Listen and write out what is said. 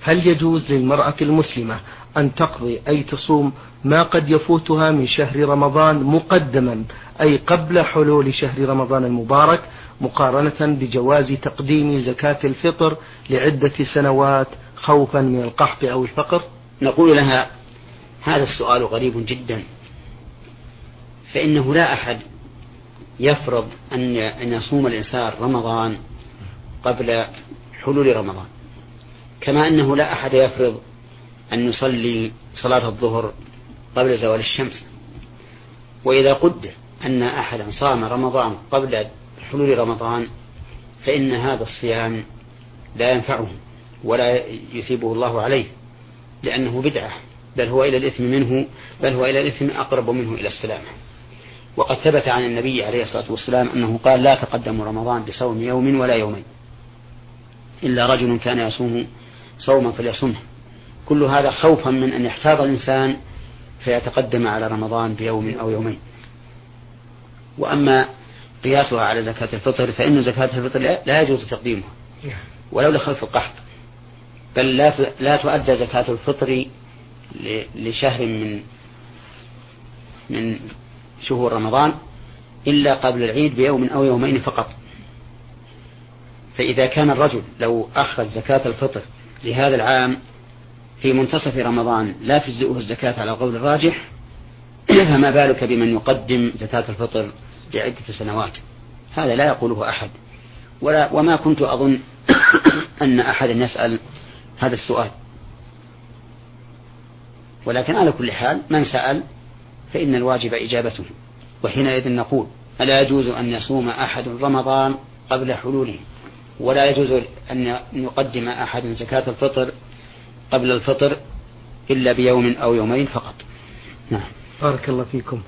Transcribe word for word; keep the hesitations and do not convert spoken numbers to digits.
هل يجوز للمرأة المسلمة أن تقضي أي تصوم ما قد يفوتها من شهر رمضان مقدما، أي قبل حلول شهر رمضان المبارك، مقارنة بجواز تقديم زكاة الفطر لعدة سنوات خوفا من القحط أو الفقر؟ نقول لها هذا السؤال غريب جدا، فإنه لا أحد يفرض أن يصوم الإنسان رمضان قبل حلول رمضان، كما أنه لا أحد يفرض أن يصلي صلاة الظهر قبل زوال الشمس. وإذا قدر أن أحدا صام رمضان قبل حلول رمضان فإن هذا الصيام لا ينفعه ولا يثيبه الله عليه، لأنه بدعة، بل هو إلى الإثم منه بل هو إلى الإثم أقرب منه إلى السلامة. وقد ثبت عن النبي عليه الصلاة والسلام أنه قال: لا تقدموا رمضان بصوم يوم ولا يومين، إلا رجل كان يصوم صوما فليصمه. كل هذا خوفا من أن يحتاط الإنسان فيتقدم على رمضان بيوم أو يومين. وأما قياسها على زكاة الفطر فإن زكاة الفطر لا يجوز تقديمها ولو لخوف القحط، بل لا تؤدى زكاة الفطر لشهر من من شهور رمضان إلا قبل العيد بيوم أو يومين فقط. فإذا كان الرجل لو أخرج زكاة الفطر لهذا العام في منتصف رمضان لا تجزئه الزكاة على القول الراجح، فما بالك بمن يقدم زكاة الفطر لعدة سنوات؟ هذا لا يقوله أحد، ولا وما كنت أظن أن أحد يسأل هذا السؤال. ولكن على كل حال من سأل فإن الواجب إجابته. وحينئذ نقول: ألا يجوز أن يصوم أحد رمضان قبل حلوله، ولا يجوز أن يقدم أحد زكاة الفطر قبل الفطر إلا بيوم أو يومين فقط. نعم. بارك الله فيكم.